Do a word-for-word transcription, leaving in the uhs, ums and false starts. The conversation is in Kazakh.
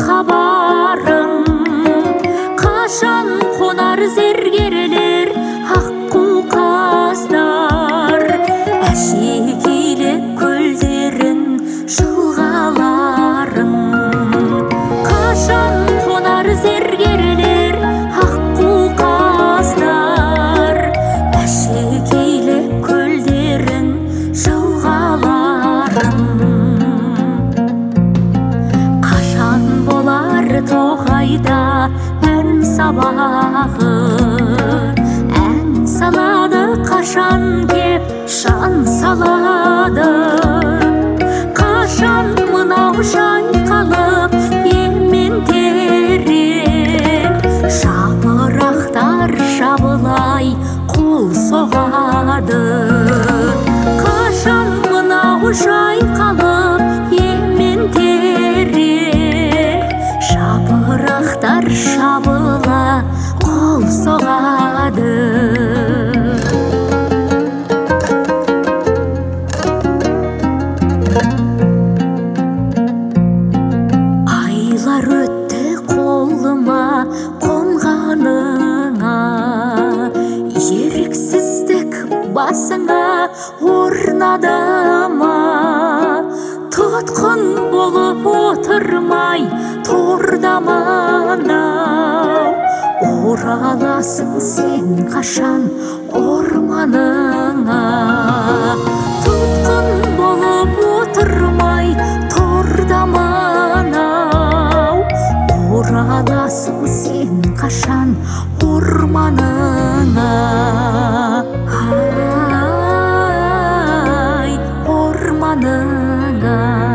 хабарың? Қашан қонар зергерлер аққу қаздар? Әшекейлі көлдерін жылғаларың. Қашан қонар зергерлер аққу қаздар? Әшекейлі көлдерін жылғаларың. Қашан болар тоғайда ән сабағы? Ән салады қашан кеп шан салады? Қашан мынау шайқалып емен терек? Жапырақтар жабылай қол соғады. Қашан мынау шайқалып емен терек? Жапырақтар жабыла қол соғады. Айлар өтті қолыма қонғаныңа, еріксіздік басыңа орнады ма? Тұтқын болып отырмай торда мынау, ораласың сен қашан орманыңа? Тұтқын болып отырмай торда мынау, ораласың сен қашан орманыңа? Ай, орманыңа.